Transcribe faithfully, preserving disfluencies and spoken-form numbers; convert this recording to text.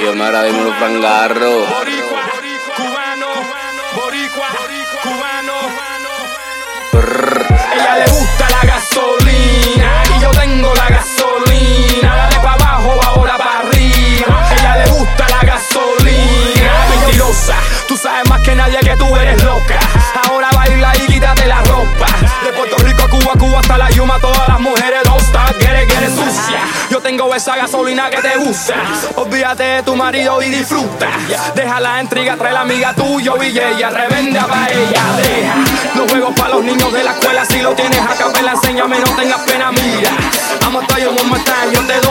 Yo me agradezco los frangarros. Boricua, cubano, boricua, cubano. Ella le gusta la gasolina y yo tengo la gasolina. Dale pa' abajo, ahora pa' arriba. Ella le gusta la gasolina. Mentirosa, tú sabes más que nadie que tú eres loca. Ahora baila y quítate la ropa. De Puerto Rico a Cuba, Cuba hasta la Yuma, todas las mujeres don't stop, quiere, quiere sucia. Yo tengo esa gasolina que te gusta. Olvídate de tu marido y disfruta. Deja la intriga, trae la amiga tuyo y ella revenda pa' ella. Deja los juegos pa' los niños de la escuela. Si lo tienes a capela, enséñame, no tengas pena, mira. Vamos a estar yo un yo te doy